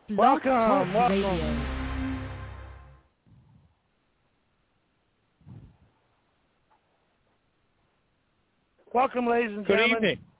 Welcome. Welcome, ladies and gentlemen. Good evening.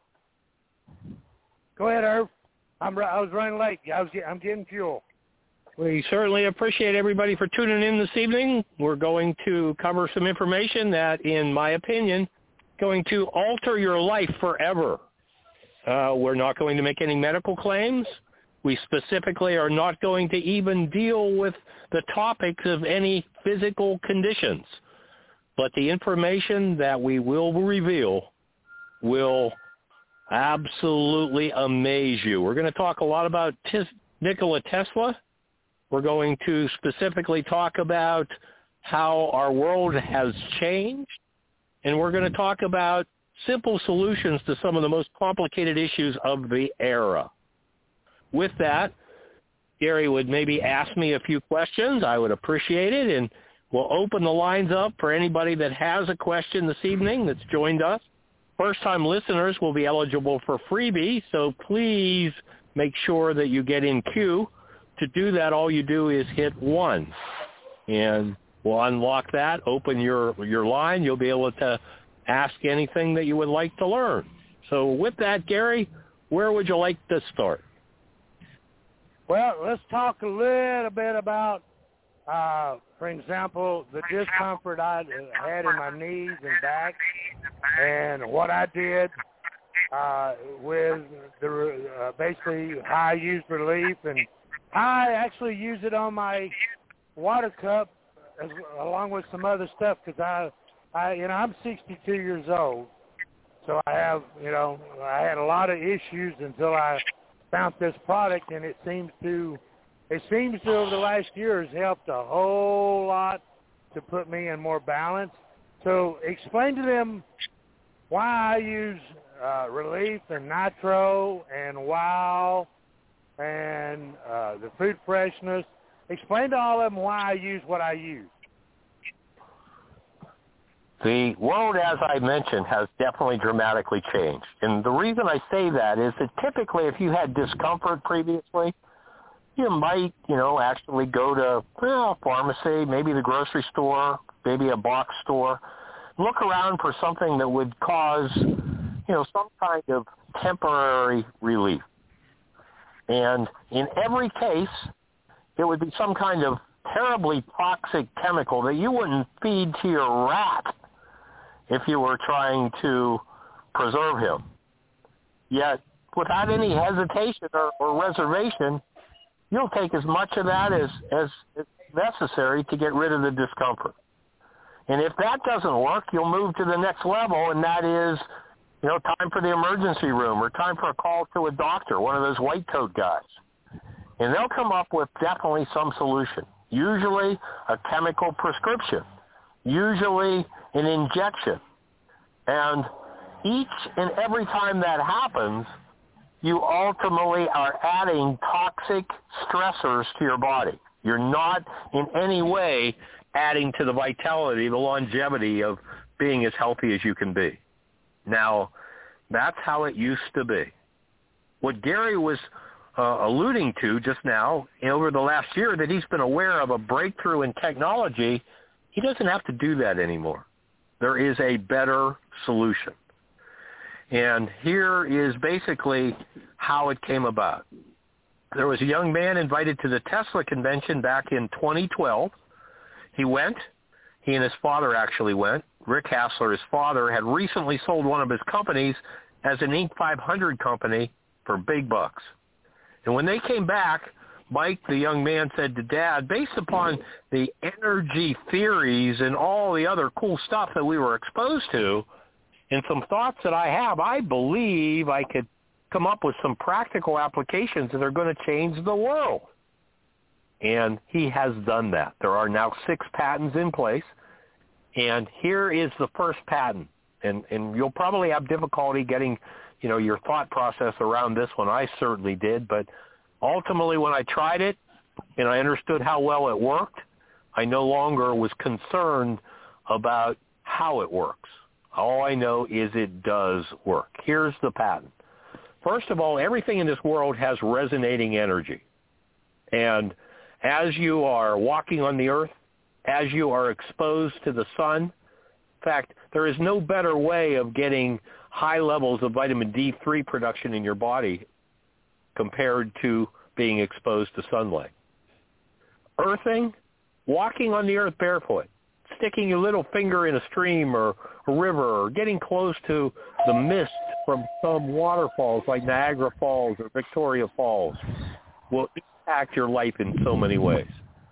Go ahead, Irv. I was running late. I'm getting fuel. We certainly appreciate everybody for tuning in this evening. We're going to cover some information that, in my opinion, going to alter your life forever. We're not going to make any medical claims. We specifically are not going to even deal with the topics of any physical conditions. But the information that we will reveal will absolutely amaze you. We're going to talk a lot about Nikola Tesla. We're going to specifically talk about how our world has changed. And we're going to talk about simple solutions to some of the most complicated issues of the era. With that, Gary would maybe ask me a few questions. I would appreciate it, and we'll open the lines up for anybody that has a question this evening that's joined us. First-time listeners will be eligible for freebie, so please make sure that you get in queue. To do that, all you do is hit 1, and we'll unlock that, open your line. You'll be able to ask anything that you would like to learn. So with that, Gary, where would you like to start? Well, let's talk a little bit about, for example, the discomfort I had in my knees and back, and what I did with the basically how I use relief, and I actually use it on my water cup along with some other stuff, because I'm 62 years old, so I have, I had a lot of issues until I found this product, and it seems to over the last year has helped a whole lot to put me in more balance. So explain to them why I use Relief and Nitro and Wow and the Food Freshness. Explain to all of them why I use what I use. The world, as I mentioned, has definitely dramatically changed. And the reason I say that is that typically if you had discomfort previously, you might, actually go to a pharmacy, maybe the grocery store, maybe a box store, look around for something that would cause, some kind of temporary relief. And in every case, it would be some kind of terribly toxic chemical that you wouldn't feed to your rat if you were trying to preserve him. Yet, without any hesitation or reservation, you'll take as much of that as necessary to get rid of the discomfort. And if that doesn't work, you'll move to the next level, and that is, time for the emergency room or time for a call to a doctor, one of those white coat guys. And they'll come up with definitely some solution, usually a chemical prescription, usually an injection. And each and every time that happens, you ultimately are adding toxic stressors to your body. You're not in any way adding to the vitality, the longevity of being as healthy as you can be. Now, that's how it used to be. What Gary was alluding to just now, over the last year, that he's been aware of a breakthrough in technology, he doesn't have to do that anymore. There is a better solution. And here is basically how it came about. There was a young man invited to the Tesla convention back in 2012. He went. He and his father actually went. Rick Hassler, his father, had recently sold one of his companies as an Inc. 500 company for big bucks. And when they came back, Mike, the young man, said to Dad, based upon the energy theories and all the other cool stuff that we were exposed to, and some thoughts that I have, I believe I could come up with some practical applications that are going to change the world. And he has done that. There are now 6 patents in place. And here is the first patent. And you'll probably have difficulty getting, your thought process around this one. I certainly did. But ultimately, when I tried it and I understood how well it worked, I no longer was concerned about how it works. All I know is it does work. Here's the patent. First of all, everything in this world has resonating energy. And as you are walking on the earth, as you are exposed to the sun, in fact, there is no better way of getting high levels of vitamin D3 production in your body compared to being exposed to sunlight. Earthing, walking on the earth barefoot, sticking your little finger in a stream or a river, or getting close to the mist from some waterfalls like Niagara Falls or Victoria Falls will impact your life in so many ways.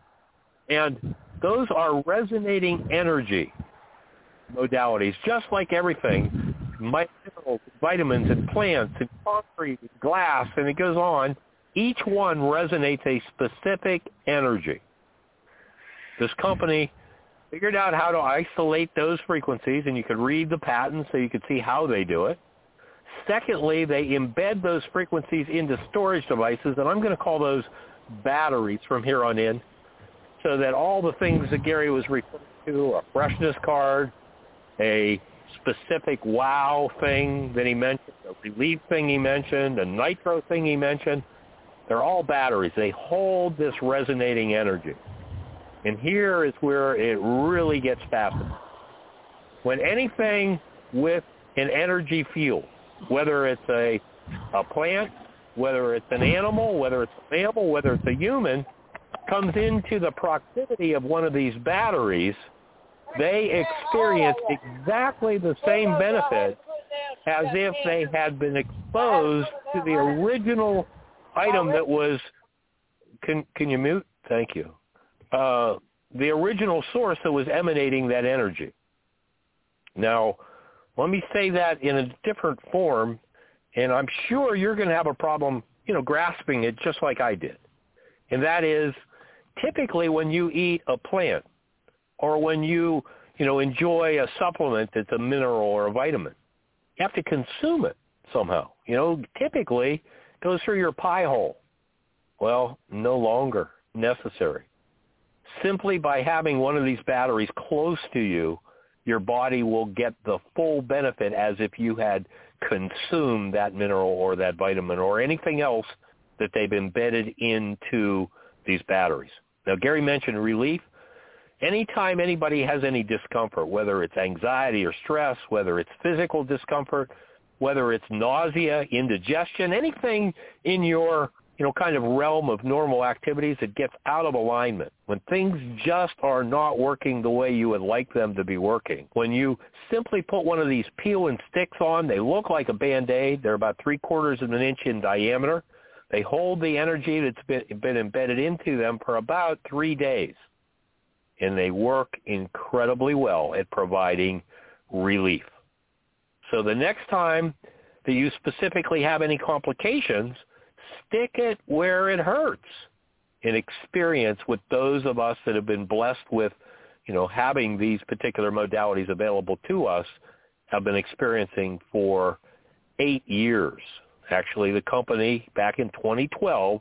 And those are resonating energy modalities, just like everything, minerals, vitamins, and plants, and concrete, and glass, and it goes on. Each one resonates a specific energy. This company figured out how to isolate those frequencies, and you could read the patents so you could see how they do it. Secondly, they embed those frequencies into storage devices, and I'm going to call those batteries from here on in, so that all the things that Gary was referring to, a freshness card, a specific wow thing that he mentioned, a relief thing he mentioned, a nitro thing he mentioned, they're all batteries. They hold this resonating energy. And here is where it really gets fascinating. When anything with an energy field, whether it's a plant, whether it's an animal, whether it's a mammal, whether it's a human, comes into the proximity of one of these batteries, they experience exactly the same benefit as if they had been exposed to the original item that was, can you mute? Thank you. The original source that was emanating that energy. Now, let me say that in a different form, and I'm sure you're going to have a problem, grasping it just like I did. And that is, typically when you eat a plant or when you, enjoy a supplement that's a mineral or a vitamin, you have to consume it somehow. Typically it goes through your pie hole. Well, no longer necessary. Simply by having one of these batteries close to you, your body will get the full benefit as if you had consumed that mineral or that vitamin or anything else that they've embedded into these batteries. Now, Gary mentioned relief. Anytime anybody has any discomfort, whether it's anxiety or stress, whether it's physical discomfort, whether it's nausea, indigestion, anything in your kind of realm of normal activities that gets out of alignment, when things just are not working the way you would like them to be working, when you simply put one of these peel and sticks on, they look like a Band-Aid. They're about 3/4 of an inch in diameter. They hold the energy that's been embedded into them for about 3 days, and they work incredibly well at providing relief. So the next time that you specifically have any complications, stick it where it hurts. An experience with those of us that have been blessed with, having these particular modalities available to us have been experiencing for 8 years. Actually, the company back in 2012,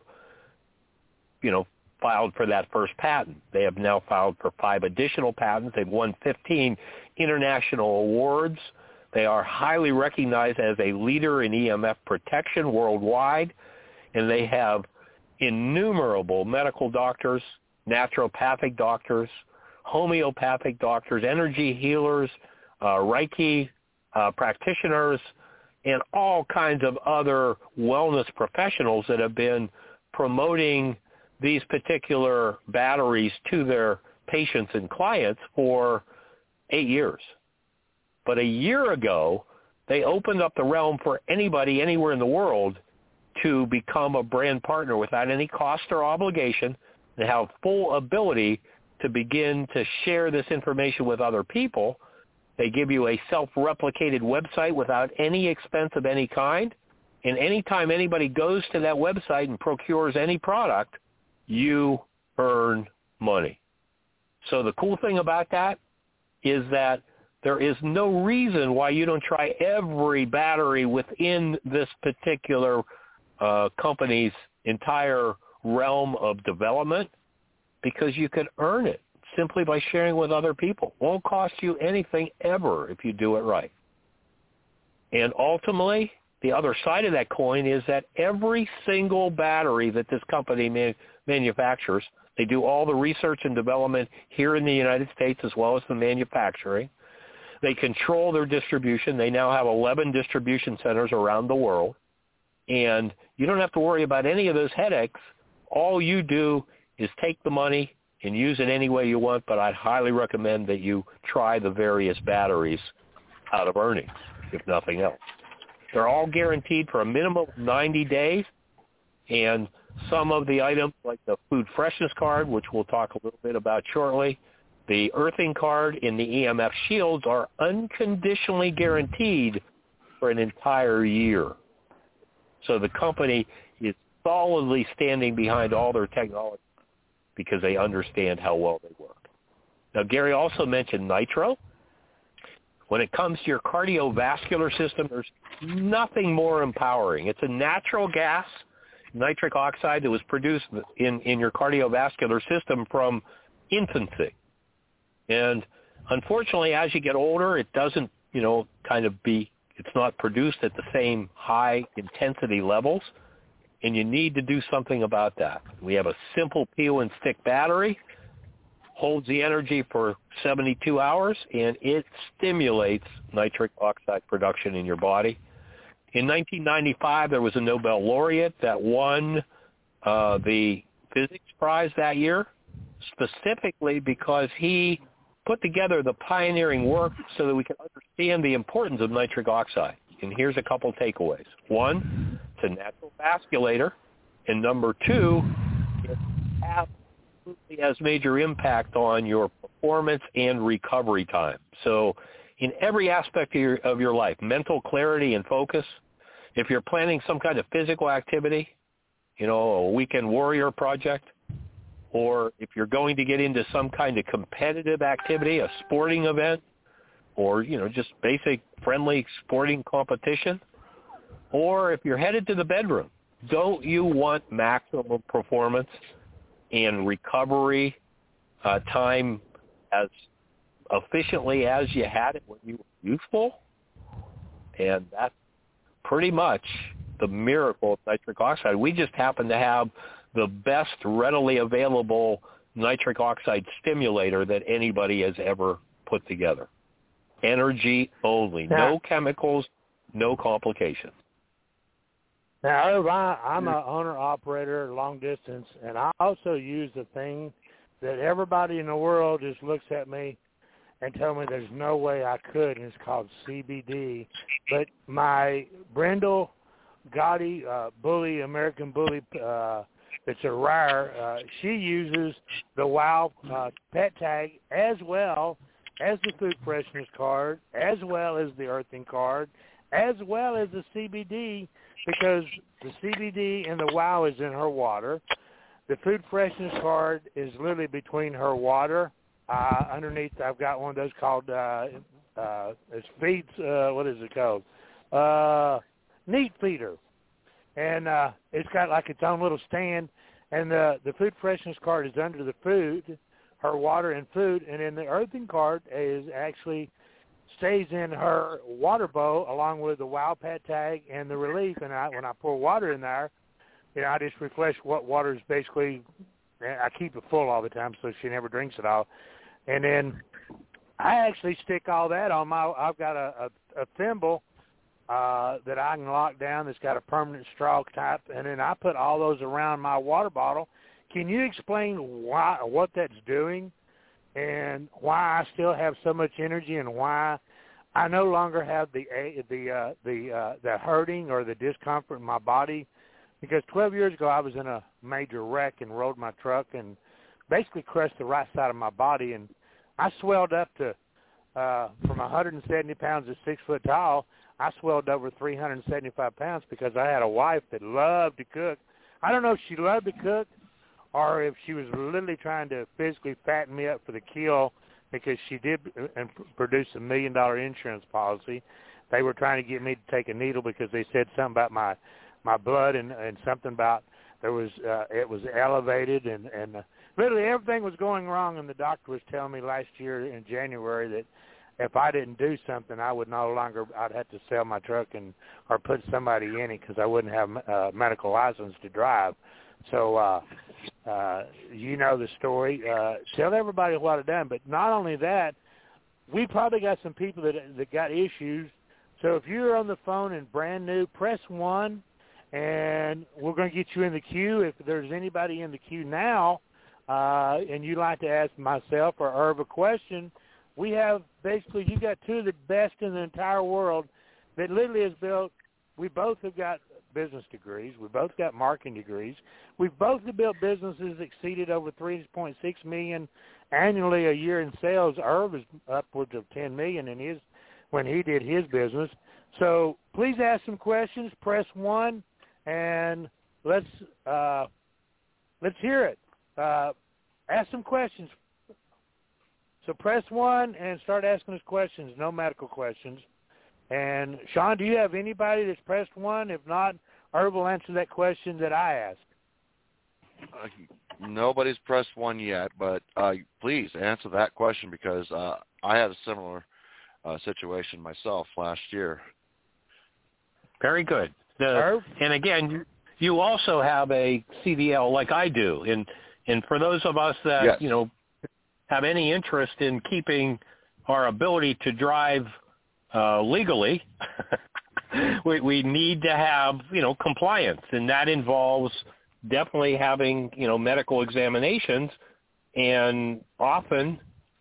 filed for that first patent. They have now filed for 5 additional patents. They've won 15 international awards. They are highly recognized as a leader in EMF protection worldwide. And they have innumerable medical doctors, naturopathic doctors, homeopathic doctors, energy healers, Reiki practitioners, and all kinds of other wellness professionals that have been promoting these particular batteries to their patients and clients for 8 years. But a year ago, they opened up the realm for anybody anywhere in the world to become a brand partner without any cost or obligation, and have full ability to begin to share this information with other people. They give you a self-replicated website without any expense of any kind, and anytime anybody goes to that website and procures any product, you earn money. So the cool thing about that is that there is no reason why you don't try every battery within this particular company's entire realm of development, because you can earn it simply by sharing with other people. Won't cost you anything ever if you do it right. And ultimately, the other side of that coin is that every single battery that this company manufactures, they do all the research and development here in the United States as well as the manufacturing. They control their distribution. They now have 11 distribution centers around the world. And you don't have to worry about any of those headaches. All you do is take the money and use it any way you want, but I'd highly recommend that you try the various batteries out of earnings, if nothing else. They're all guaranteed for a minimum of 90 days, and some of the items, like the food freshness card, which we'll talk a little bit about shortly, the earthing card, and the EMF shields are unconditionally guaranteed for an entire year. So the company is solidly standing behind all their technology because they understand how well they work. Now, Gary also mentioned nitro. When it comes to your cardiovascular system, there's nothing more empowering. It's a natural gas, nitric oxide, that was produced in your cardiovascular system from infancy. And unfortunately, as you get older, it doesn't, it's not produced at the same high intensity levels, and you need to do something about that. We have a simple peel and stick battery, holds the energy for 72 hours, and it stimulates nitric oxide production in your body. In 1995, there was a Nobel laureate that won the physics prize that year, specifically because he put together the pioneering work so that we can understand the importance of nitric oxide. And here's a couple takeaways. One, it's a natural vasculator. And number two, it absolutely has major impact on your performance and recovery time. So in every aspect of your life, mental clarity and focus, if you're planning some kind of physical activity, a weekend warrior project, or if you're going to get into some kind of competitive activity, a sporting event, or, just basic friendly sporting competition, or if you're headed to the bedroom, don't you want maximum performance and recovery time as efficiently as you had it when you were youthful? And that's pretty much the miracle of nitric oxide. We just happen to have the best readily available nitric oxide stimulator that anybody has ever put together. Energy only. No chemicals, no complications. Now, I'm an owner-operator, long distance, and I also use a thing that everybody in the world just looks at me and tell me there's no way I could, and it's called CBD. But my Brindle Gotti Bully, American Bully, it's a rare. She uses the WOW pet tag as well as the food freshness card, as well as the earthing card, as well as the CBD, because the CBD and the WOW is in her water. The food freshness card is literally between her water. Underneath, I've got one of those called it's feeds. What is it called? Neat feeder. And it's got like its own little stand, and the food freshness card is under the food, her water and food, and then the earthing card is actually stays in her water bowl along with the WOW pet tag and the relief. And when I pour water in there, I just refresh what water is basically. I keep it full all the time so she never drinks it all. And then I actually stick all that on I've got a thimble that I can lock down that's got a permanent straw type, and then I put all those around my water bottle. Can you explain what that's doing and why I still have so much energy and why I no longer have the hurting or the discomfort in my body? Because 12 years ago I was in a major wreck and rode my truck and basically crushed the right side of my body, and I swelled up to from 170 pounds to 6 foot tall. I swelled over 375 pounds because I had a wife that loved to cook. I don't know if she loved to cook or if she was literally trying to physically fatten me up for the kill, because she did produce $1 million insurance policy. They were trying to get me to take a needle because they said something about my blood and something about it was elevated and literally everything was going wrong, and the doctor was telling me last year in January that if I didn't do something, I'd have to sell my truck or put somebody in it because I wouldn't have a medical license to drive. So, you know the story. Tell everybody what I've done. But not only that, we probably got some people that got issues. So if you're on the phone and brand new, press 1, and we're going to get you in the queue. If there's anybody in the queue now, and you'd like to ask myself or Irv a question, we have basically, you got two of the best in the entire world that literally has built. We both have got business degrees. We both got marketing degrees. We've both built businesses exceeded over $3.6 million annually a year in sales. Irv is upwards of $10 million when he did his business. So please ask some questions. Press 1, and let's hear it. Ask some questions. So press 1 and start asking us questions, no medical questions. And, Sean, do you have anybody that's pressed 1? If not, Irv will answer that question that I asked. Nobody's pressed 1 yet, but please answer that question because I had a similar situation myself last year. Very good. And again, you also have a CDL like I do, and for those of us that yes. Have any interest in keeping our ability to drive legally, we need to have compliance, and that involves definitely having medical examinations, and often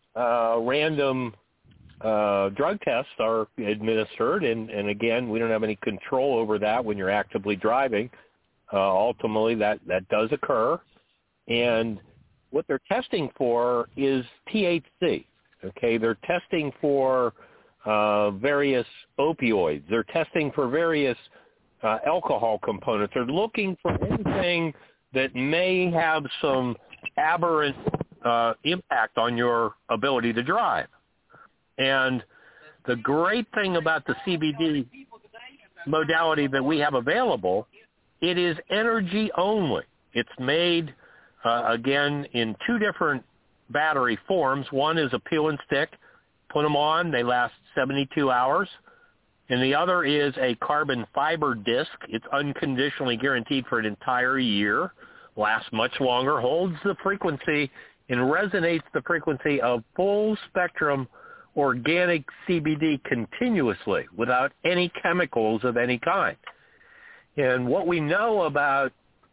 random drug tests are administered, and again, we don't have any control over that when you're actively driving. Ultimately, that does occur, and what they're testing for is THC. Okay, they're testing for various opioids. They're testing for various alcohol components. They're looking for anything that may have some aberrant impact on your ability to drive. And the great thing about the CBD modality that we have available, it is energy only. It's made, again, in 2 different battery forms. One is a peel and stick. Put them on. They last 72 hours. And the other is a carbon fiber disc. It's unconditionally guaranteed for an entire year, lasts much longer, holds the frequency, and resonates the frequency of full spectrum organic CBD continuously without any chemicals of any kind. And what we know about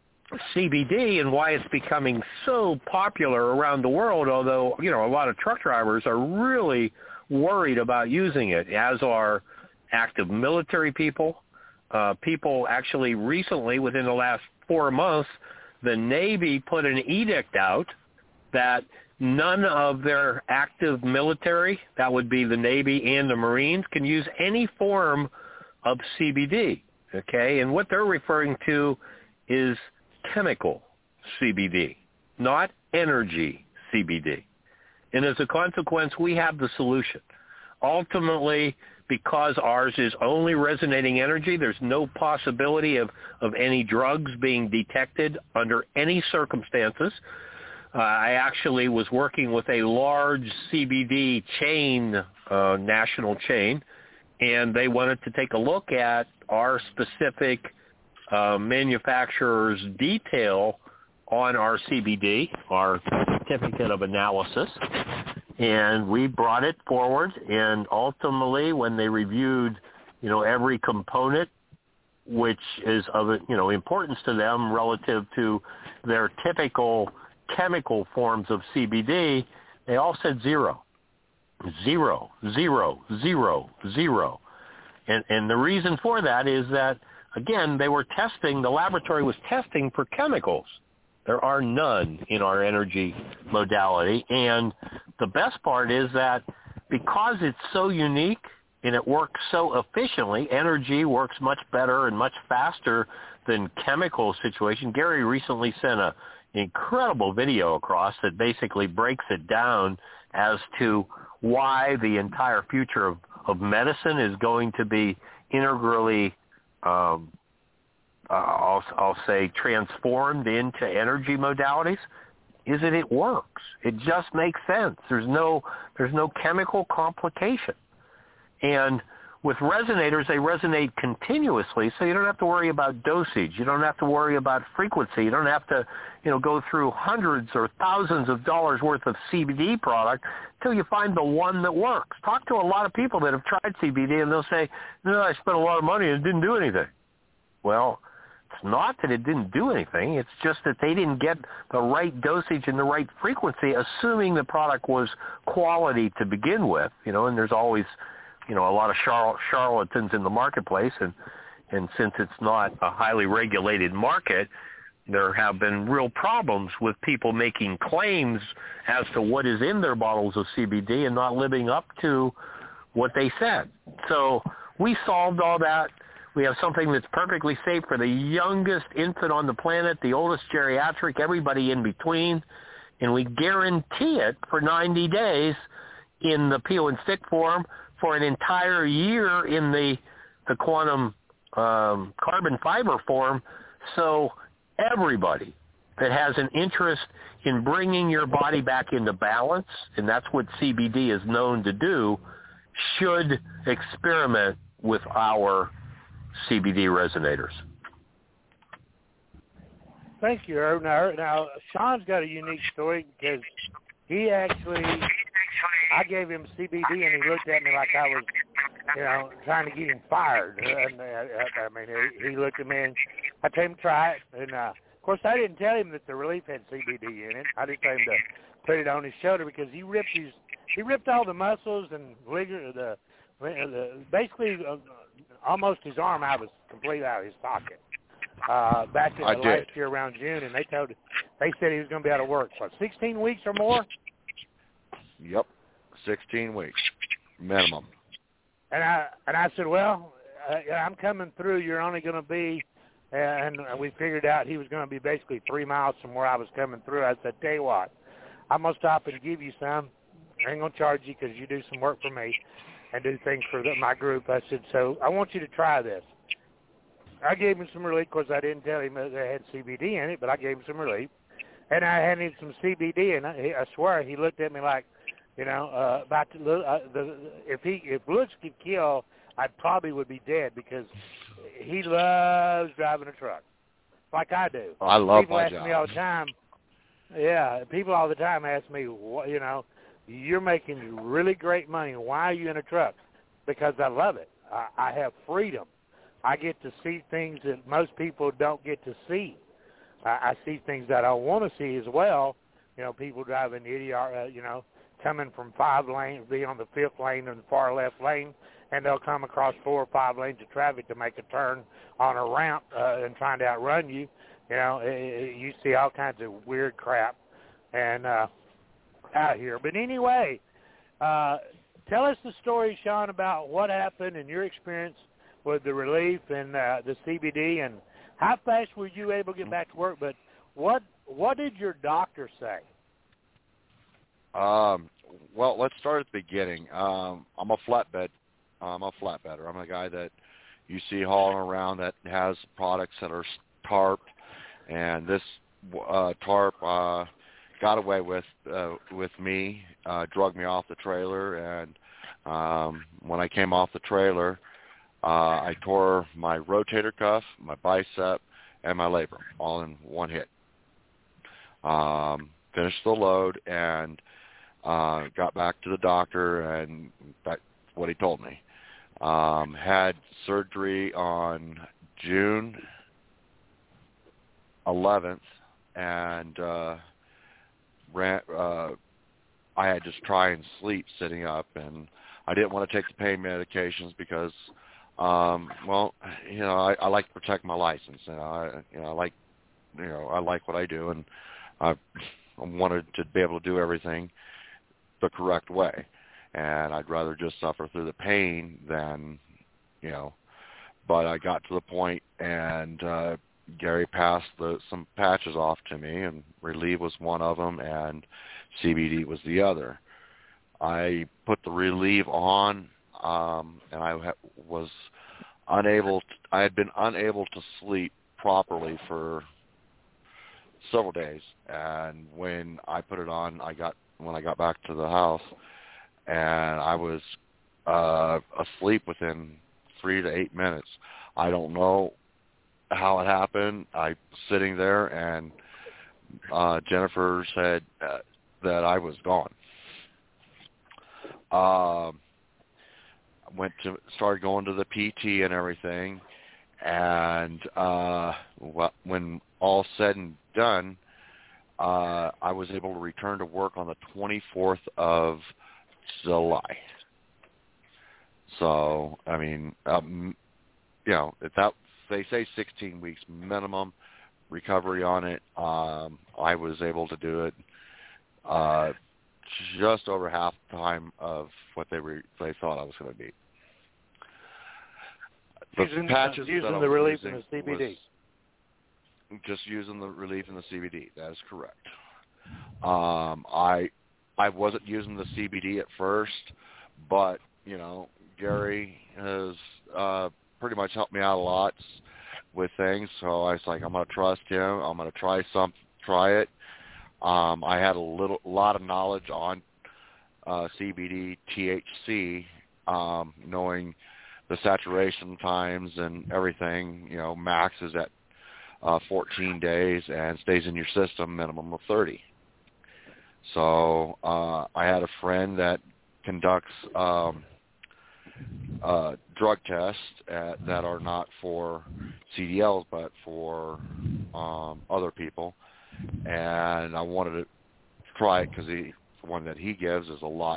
CBD and why it's becoming so popular around the world, although, a lot of truck drivers are really worried about using it, as are active military people. People actually recently, within the last 4 months, the Navy put an edict out that none of their active military, that would be the Navy and the Marines, can use any form of CBD, okay? And what they're referring to is chemical CBD, not energy CBD. And as a consequence, we have the solution. Ultimately, because ours is only resonating energy, there's no possibility of any drugs being detected under any circumstances. I actually was working with a large CBD chain, national chain, and they wanted to take a look at our specific manufacturer's detail on our CBD, our certificate of analysis, and we brought it forward. And ultimately, when they reviewed, every component, which is of importance to them relative to their typical chemical forms of CBD, they all said 0. 0, 0, 0, 0. And the reason for that is that, again, the laboratory was testing for chemicals. There are none in our energy modality. And the best part is that because it's so unique and it works so efficiently, energy works much better and much faster than chemical situation. Gary recently sent an incredible video across that basically breaks it down as to why the entire future of medicine is going to be integrally I'll say transformed into energy modalities. is that it works. It just makes sense. There's no chemical complication. And with resonators, they resonate continuously, so you don't have to worry about dosage. You don't have to worry about frequency. You don't have to, go through hundreds or thousands of dollars worth of CBD product until you find the one that works. Talk to a lot of people that have tried CBD, and they'll say, no, I spent a lot of money and it didn't do anything. Well, it's not that it didn't do anything. It's just that they didn't get the right dosage and the right frequency, assuming the product was quality to begin with, and there's always a lot of charlatans in the marketplace, and since it's not a highly regulated market, there have been real problems with people making claims as to what is in their bottles of CBD and not living up to what they said. So we solved all that. We have something that's perfectly safe for the youngest infant on the planet, the oldest geriatric, everybody in between, and we guarantee it for 90 days in the peel and stick form, for an entire year in the quantum carbon fiber form. So everybody that has an interest in bringing your body back into balance, and that's what CBD is known to do, should experiment with our CBD resonators. Thank you, Herb. Now, Sean's got a unique story because he actually, I gave him CBD and he looked at me like I was, trying to get him fired. And, he looked at me and I told him to try it. And, of course, I didn't tell him that the Relief had CBD in it. I just told him to put it on his shoulder because he ripped all the muscles and basically almost his arm out was completely out of his socket. Back in last year around June, and they said he was going to be out of work for 16 weeks or more. Yep, 16 weeks minimum. And I said, well, I'm coming through. You're only going to be, and we figured out he was going to be basically 3 miles from where I was coming through. I said, tell you what, I'm going to stop and give you some. I ain't going to charge you because you do some work for me and do things for my group. I said, so I want you to try this. I gave him some relief. Of course, I didn't tell him that they had CBD in it, but I gave him some relief. And I handed him some CBD, and I swear he looked at me like, about to if looks could kill, I probably would be dead because he loves driving a truck, like I do. I love people my ask job. me all the time. Yeah, people all the time ask me, you're making really great money. Why are you in a truck? Because I love it. I have freedom. I get to see things that most people don't get to see. I see things that I want to see as well. People driving idiot, coming from 5 lanes, be on the 5th lane in the far left lane, and they'll come across 4 or 5 lanes of traffic to make a turn on a ramp and trying to outrun you. You see all kinds of weird crap and out here. But anyway, tell us the story, Sean, about what happened in your experience with the Relief and the CBD, and how fast were you able to get back to work? But what did your doctor say? Well, let's start at the beginning. I'm a flatbedder. I'm a guy that you see hauling around that has products that are tarped, and this tarp got away with me, drugged me off the trailer, and when I came off the trailer, I tore my rotator cuff, my bicep, and my labrum all in one hit. Finished the load and got back to the doctor, and that's what he told me. Had surgery on June 11th, and I had to try and sleep sitting up, and I didn't want to take the pain medications because I like to protect my license, and I like what I do, and I wanted to be able to do everything the correct way, and I'd rather just suffer through the pain than, but I got to the point, and Gary passed some patches off to me, and Relief was one of them, and CBD was the other. I put the Relief on, and I had been unable to sleep properly for several days. And when I put it on, when I got back to the house, and I was asleep within 3 to 8 minutes. I don't know how it happened. I was sitting there, and Jennifer said that I was gone. Started going to the PT and everything, and when all said and done, I was able to return to work on the 24th of July. So, I mean, they say 16 weeks minimum recovery on it. I was able to do it just over half the time of what they thought I was going to be. Using the relief and the CBD. Just using the relief and the CBD. That is correct. I wasn't using the CBD at first, but Gary has pretty much helped me out a lot with things. So I was like, I'm going to trust him. I'm going to try it. I had a lot of knowledge on CBD, THC, knowing the saturation times and everything. Max is at 14 days and stays in your system minimum of 30. So I had a friend that conducts drug tests that are not for CDLs but for other people, and I wanted to try it because the one that he gives is a lot.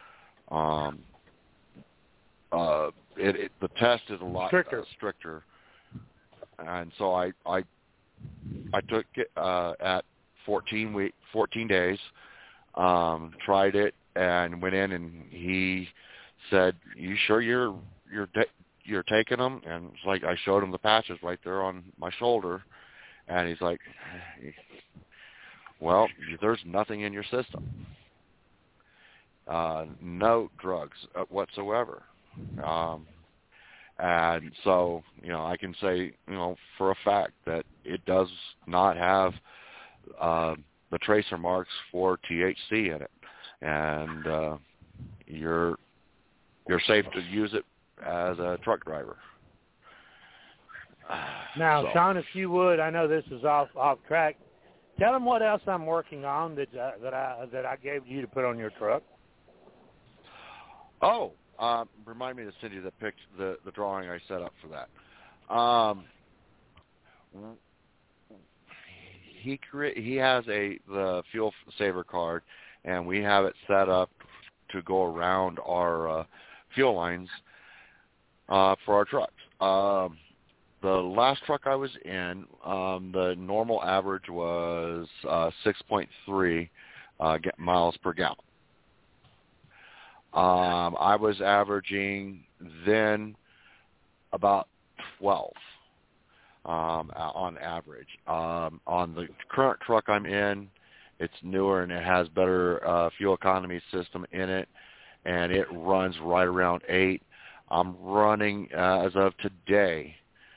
The test is a lot stricter, and so I took it at 14 days, tried it, and went in, and he said, "You sure you're taking them?" And it's like I showed him the patches right there on my shoulder, and he's like, "Well, there's nothing in your system, no drugs whatsoever." And so, I can say, for a fact that it does not have the tracer marks for THC in it, and you're safe to use it as a truck driver. Now, so. Sean, if you would, I know this is off track. Tell them what else I'm working on that I gave you to put on your truck. Oh, remind me to send you the drawing I set up for that. He has the fuel saver card, and we have it set up to go around our fuel lines for our trucks. The last truck I was in, the normal average was 6.3 miles per gallon. I was averaging then about 12 on average. On the current truck I'm in, it's newer and it has better fuel economy system in it, and it runs right around 8. I'm running, as of today,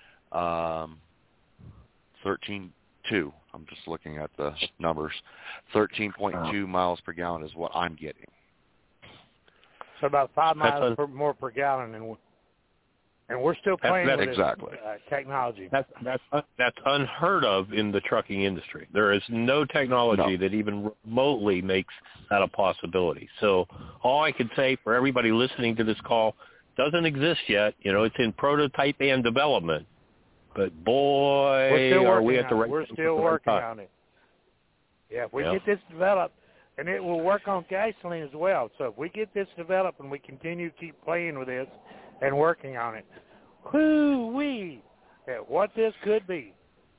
13.2. I'm just looking at the numbers. 13.2 miles per gallon is what I'm getting. So about 5 miles more per gallon, and we're still playing with exactly. This technology. That's unheard of in the trucking industry. There is no technology that even remotely makes that a possibility. So all I could say for everybody listening to this call, doesn't exist yet. It's in prototype and development. But boy, are we at the right. We're still working on it. Yeah, if we get this developed, and it will work on gasoline as well. So if we get this developed and we continue to keep playing with this and working on it, whoo-wee, what this could be.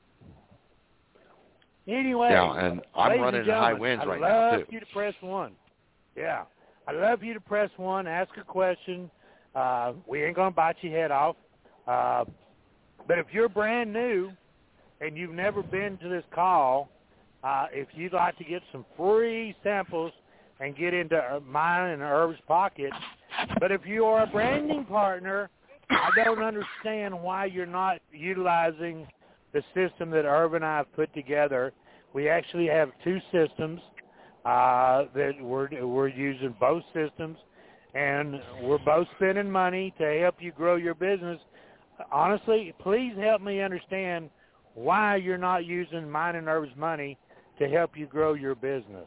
Anyway, and I'm running high winds right now, too. I'd love you to press 1. Yeah, I'd love you to press 1, ask a question. We ain't going to bite your head off. But if you're brand new and you've never been to this call, if you'd like to get some free samples and get into mine and Herb's pocket, but if you are a branding partner, I don't understand why you're not utilizing the system that Herb and I have put together We actually have two systems that we're using both systems, and we're both spending money to help you grow your business. Honestly, please help me understand why you're not using Mind and Nerves money to help you grow your business.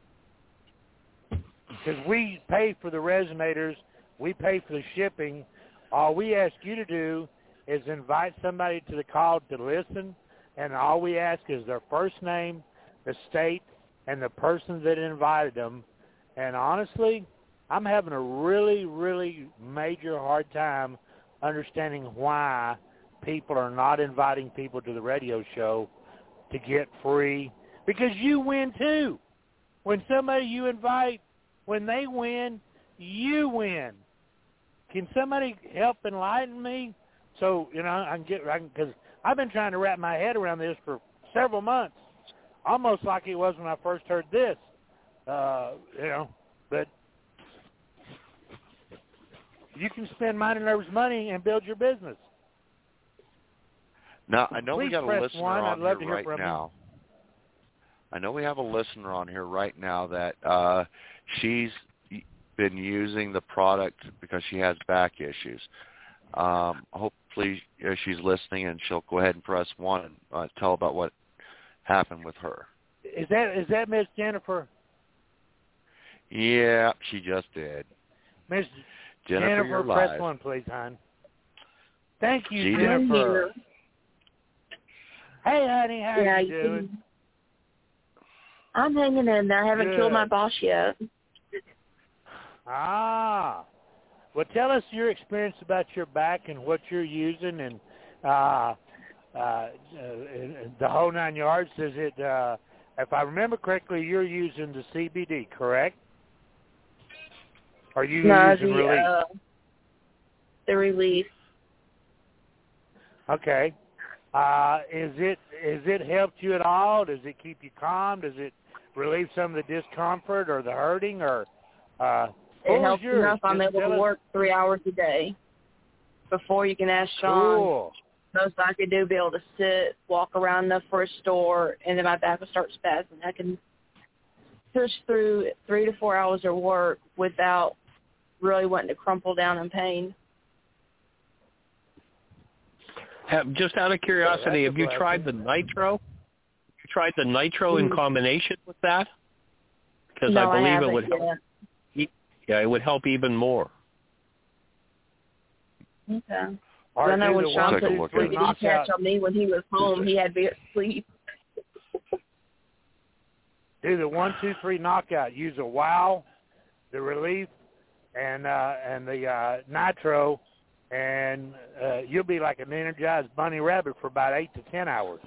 Because we pay for the resonators, we pay for the shipping. All we ask you to do is invite somebody to the call to listen, and all we ask is their first name, the state, and the person that invited them. And honestly, I'm having a really, really major hard time understanding why people are not inviting people to the radio show to get free, because you win too. When somebody you invite, when they win, you win. Can somebody help enlighten me? So, because I've been trying to wrap my head around this for several months, almost like it was when I first heard this, but you can spend Mind and Nerves money and build your business. Now, I know we got a listener on here right from now. I know we have a listener on here right now that she's been using the product because she has back issues. Hopefully she's listening, and she'll go ahead and press 1 and tell about what happened with her. Is that Miss Jennifer? Yeah, she just did. Miss Jennifer, press 1, please, hon. Thank you, She Jennifer. Hey, honey, how are you doing? I'm hanging in there. I haven't killed my boss yet. Ah. Well, tell us your experience about your back and what you're using, and the whole 9 yards. Is it, if I remember correctly, you're using the CBD, correct? Are you using Relief? The Relief. Okay. Is it helped you at all? Does it keep you calm? Does it relieve some of the discomfort or the hurting? Or it helps enough. I'm able to work 3 hours a day. Before, you can ask Sean. Cool. Most I could do, be able to sit, walk around enough for a store, and then my back would start spazzing. I can push through 3 to 4 hours of work without really wanting to crumple down in pain. Just out of curiosity, have you tried the Nitro? You tried the Nitro in combination with that? Because no, I believe it would yet. help. Yeah, it would help even more. Okay. I know when Sean put his CBD patch on me when he was home, he had to be asleep. Do the 1, 2, 3 knockout. Use a WOW, the Relief, and the Nitro, and you'll be like an energized bunny rabbit for about 8 to 10 hours.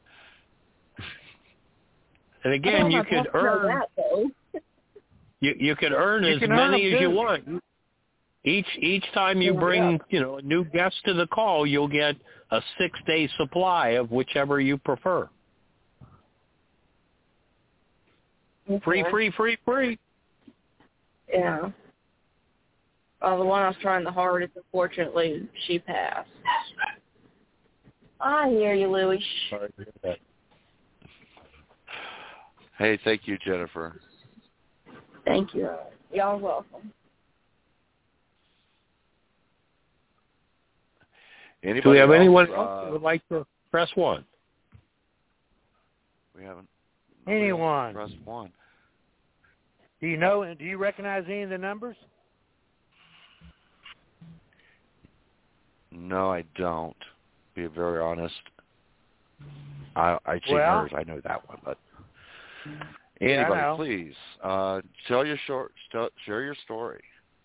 And again, you could earn. You can earn as many as you want. Each time you bring, a new guest to the call, you'll get a 6-day supply of whichever you prefer. Okay. Free. Yeah. The one I was trying the hardest, unfortunately, she passed. I hear you, Louie. Sorry to hear that. Hey, thank you, Jennifer. Thank you. Y'all are welcome. Anybody Do we have else, anyone else who would like to press 1? We haven't. Anyone? Press 1. Do you recognize any of the numbers? No, I don't. Be very honest. I see hers. I know that one, but anybody, please share your story,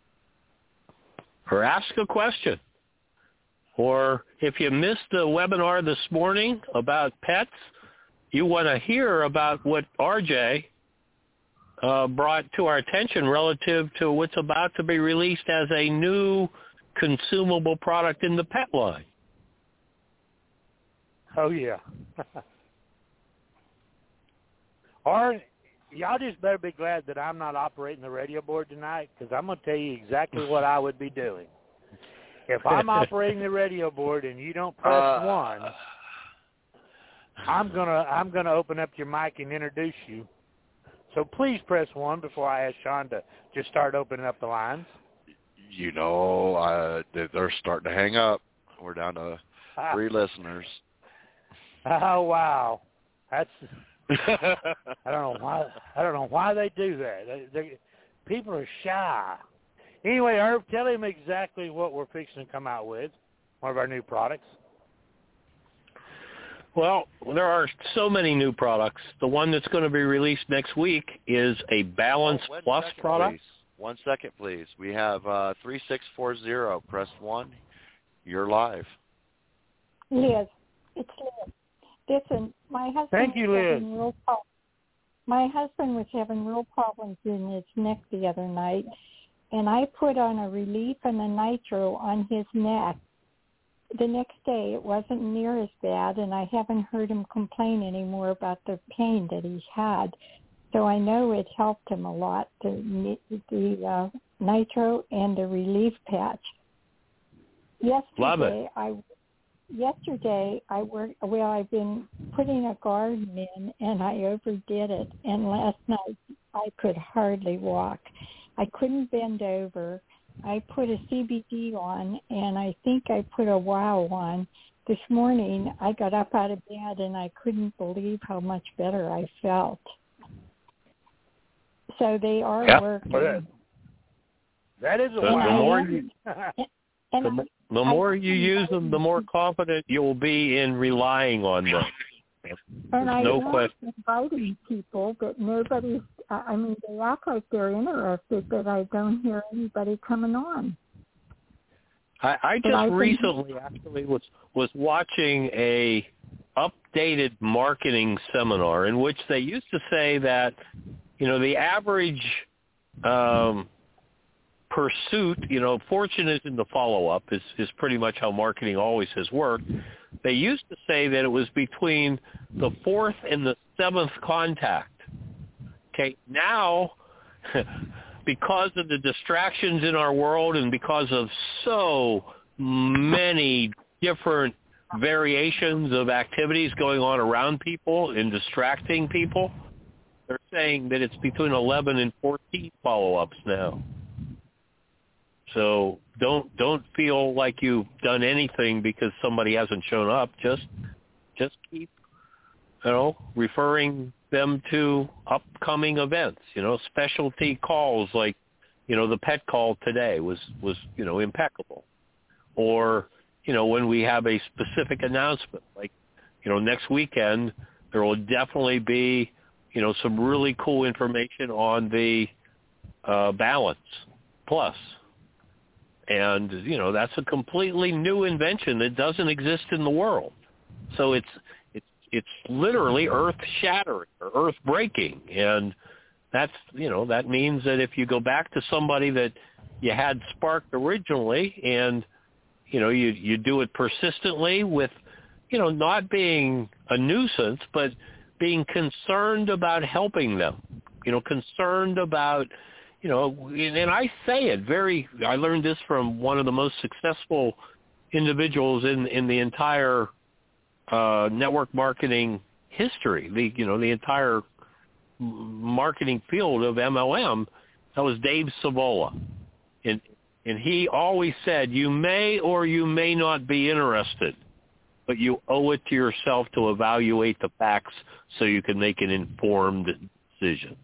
or ask a question. Or if you missed the webinar this morning about pets, you want to hear about what RJ brought to our attention relative to what's about to be released as a new consumable product in the pet line. Oh, yeah. Or y'all just better be glad that I'm not operating the radio board tonight, because I'm going to tell you exactly what I would be doing. If I'm operating the radio board and you don't press 1, I'm gonna open up your mic and introduce you. So please press 1 before I ask Sean to just start opening up the lines. You know, they're starting to hang up. We're down to 3 listeners. Oh wow, that's I don't know why they do that. People are shy. Anyway, Herb, tell him exactly what we're fixing to come out with, one of our new products. Well, there are so many new products. The one that's going to be released next week is a Balance Plus product. Please. 1 second, please. We have 3640. Press 1. You're live. Liz, it's Liz. Listen, my husband. Thank you, Liz. My husband was having real problems in his neck the other night, and I put on a Relief and a Nitro on his neck. The next day, it wasn't near as bad, and I haven't heard him complain anymore about the pain that he's had. So I know it helped him a lot, the Nitro and the Relief patch. Love it. Yesterday, I've been putting a garden in, and I overdid it. And last night, I could hardly walk. I couldn't bend over. I put a CBD on, and I think I put a WOW on. This morning, I got up out of bed, and I couldn't believe how much better I felt. So they are working. That is a WOW. The more you use them, the more confident you'll be in relying on them. And I no question. Inviting people, but nobody. They act like they're interested, but I don't hear anybody coming on. I just recently actually was watching a updated marketing seminar in which they used to say that, the average pursuit, fortune is in the follow-up is pretty much how marketing always has worked. They used to say that it was between the 4th and the 7th contact. Okay, now, because of the distractions in our world and because of so many different variations of activities going on around people and distracting people, they're saying that it's between 11 and 14 follow-ups now. So don't feel like you've done anything because somebody hasn't shown up. Just keep, referring them to upcoming events. Specialty calls like, the pet call today was impeccable. Or, when we have a specific announcement, like, next weekend there will definitely be, some really cool information on the Balance Plus. And, that's a completely new invention that doesn't exist in the world. So it's literally earth-shattering or earth-breaking. And that's, that means that if you go back to somebody that you had sparked originally and, you do it persistently with, not being a nuisance, but being concerned about helping them, concerned about, and I say it I learned this from one of the most successful individuals in the entire network marketing history, the entire marketing field of MLM. That was Dave Savola. And he always said, you may or you may not be interested, but you owe it to yourself to evaluate the facts so you can make an informed decision.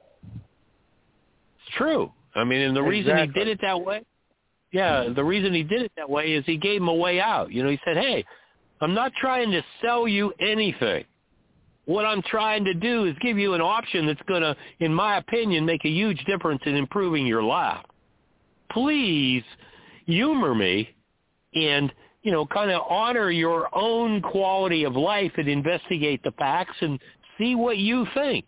It's true. And the reason he did it that way, the reason he did it that way is he gave him a way out. He said, hey, I'm not trying to sell you anything. What I'm trying to do is give you an option that's going to, in my opinion, make a huge difference in improving your life. Please humor me and, kind of honor your own quality of life and investigate the facts and see what you think.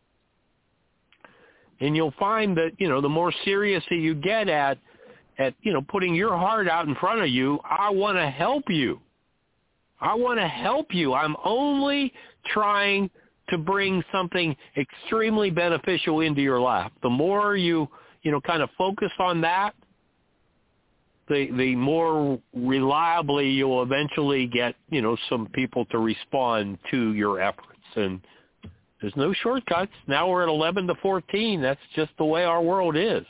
And you'll find that, the more serious that you get at putting your heart out in front of you, I want to help you. I want to help you. I'm only trying to bring something extremely beneficial into your life. The more you, kind of focus on that, the more reliably you'll eventually get, some people to respond to your efforts. And there's no shortcuts. Now we're at 11 to 14. That's just the way our world is.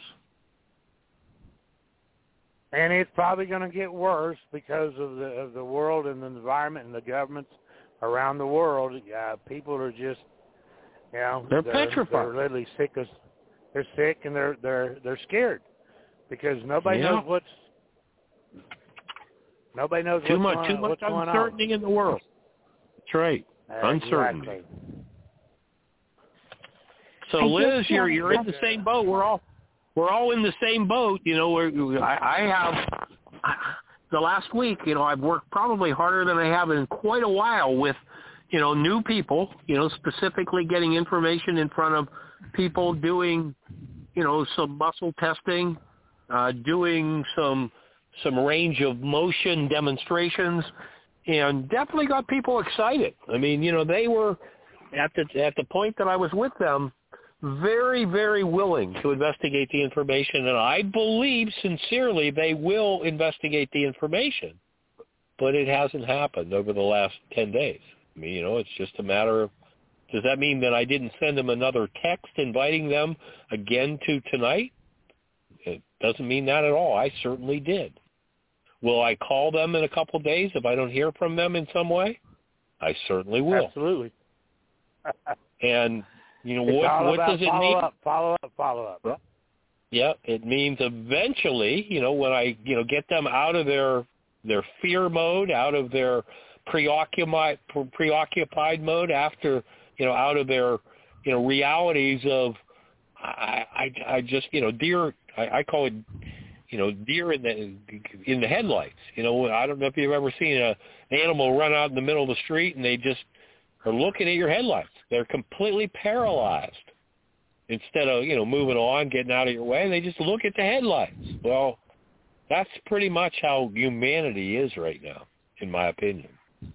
And it's probably going to get worse because of the world and the environment and the governments around the world. People are just, they're petrified. They're literally sick. They're sick and they're scared because nobody knows what's. Nobody knows too what's much going on. Uncertainty in the world. That's right. Uncertainty. Exactly. So Liz, you're in the same boat. We're all in the same boat. I have the last week. I've worked probably harder than I have in quite a while with, new people. Specifically getting information in front of people, doing, some muscle testing, doing some range of motion demonstrations, and definitely got people excited. I mean, they were at the point that I was with them, very, very willing to investigate the information, and I believe sincerely they will investigate the information, but it hasn't happened over the last 10 days. I mean, it's just a matter of, does that mean that I didn't send them another text inviting them again to tonight? It doesn't mean that at all. I certainly did. Will I call them in a couple of days if I don't hear from them in some way? I certainly will. Absolutely. And, what does it mean? Follow up. Yeah, it means eventually, when I, get them out of their fear mode, out of their preoccupied mode, after, out of their, realities of, I just, deer, I call it, deer in the headlights. I don't know if you've ever seen an animal run out in the middle of the street and they just are looking at your headlights. They're completely paralyzed. Instead of, moving on, getting out of your way, they just look at the headlights. Well, that's pretty much how humanity is right now, in my opinion.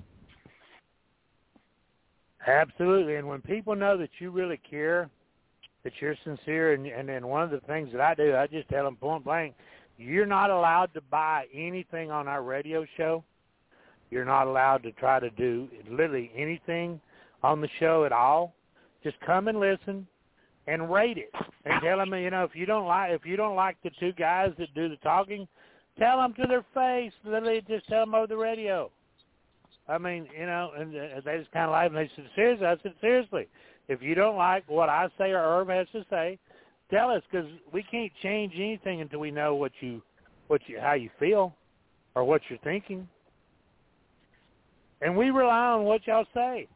Absolutely. And when people know that you really care, that you're sincere, and then one of the things that I do, I just tell them point blank, you're not allowed to buy anything on our radio show. You're not allowed to try to do literally anything on the show at all. Just come and listen and rate it. And tell them, if you don't like the two guys that do the talking, tell them to their face. Literally just tell them over the radio. I mean, and they just kind of laugh and they said, seriously? I said, seriously. If you don't like what I say or Herb has to say, tell us, because we can't change anything until we know how you feel or what you're thinking. And we rely on what y'all say.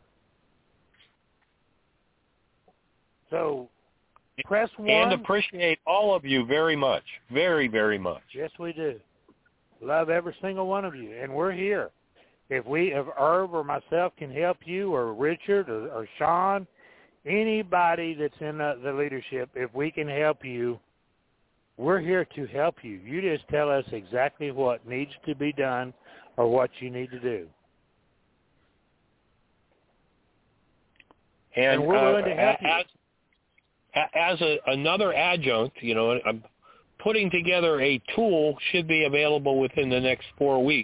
So press 1. And appreciate all of you very much. Very, very much. Yes, we do. Love every single one of you. And we're here. If Herb or myself can help you, or Richard or Sean, anybody that's in the leadership, if we can help you, we're here to help you. You just tell us exactly what needs to be done or what you need to do. And we're willing to help you. As another adjunct, I'm putting together a tool, should be available within the next 4 weeks,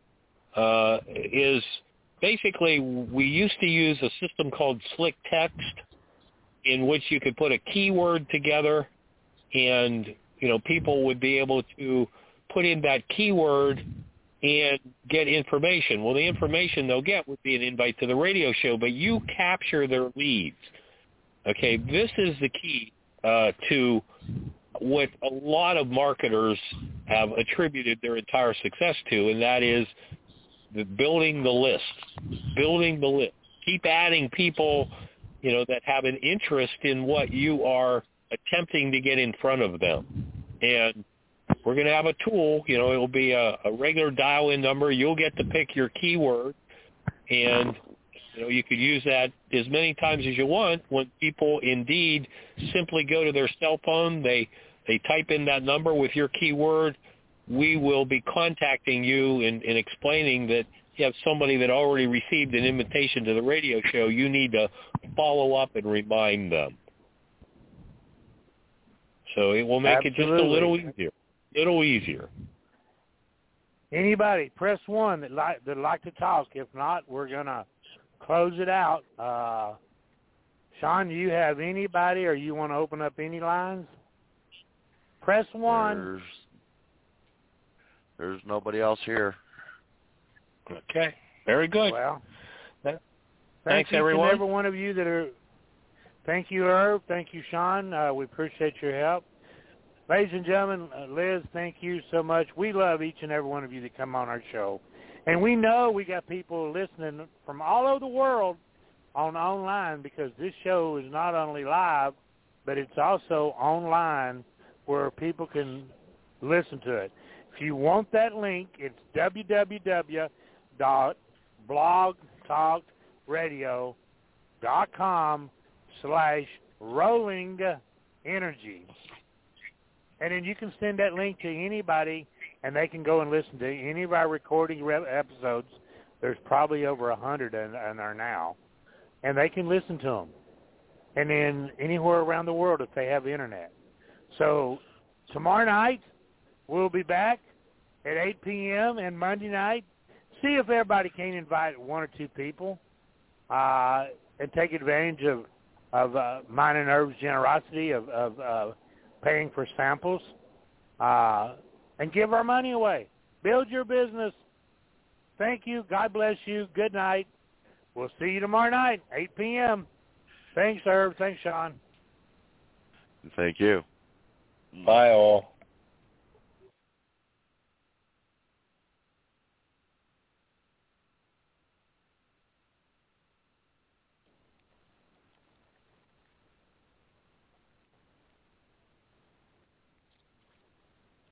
is basically we used to use a system called Slick Text, in which you could put a keyword together and, people would be able to put in that keyword and get information. Well, the information they'll get would be an invite to the radio show, but you capture their leads. Okay, this is the key to what a lot of marketers have attributed their entire success to, and that is building the list. Building the list. Keep adding people, that have an interest in what you are attempting to get in front of them. And we're going to have a tool, it'll be a regular dial-in number. You'll get to pick your keyword, and, you could use that as many times as you want. When people indeed simply go to their cell phone, they type in that number with your keyword, we will be contacting you and explaining that you have somebody that already received an invitation to the radio show. You need to follow up and remind them. So it will make Absolutely. it just a little easier. Anybody, press 1 that'd like to talk. If not, we're going to close it out. Sean, do you have anybody or you want to open up any lines? Press 1. There's nobody else here. Okay. Very good. Well, thanks each everyone. And every one of you that are. Thank you, Irv. Thank you, Sean. We appreciate your help. Ladies and gentlemen, Liz, thank you so much. We love each and every one of you that come on our show. And we know we got people listening from all over the world online, because this show is not only live, but it's also online where people can listen to it. If you want that link, it's www.blogtalkradio.com/rollingenergy. And then you can send that link to anybody, and they can go and listen to any of our recording episodes. There's probably over 100 in there now. And they can listen to them. And then anywhere around the world if they have internet. So tomorrow night, we'll be back at 8 p.m. and Monday night. See if everybody can invite 1 or 2 people and take advantage of mine and Irv's generosity of paying for samples and give our money away. Build your business. Thank you. God bless you. Good night. We'll see you tomorrow night, 8 p.m. Thanks, Irv. Thanks, Sean. Thank you. Bye, all.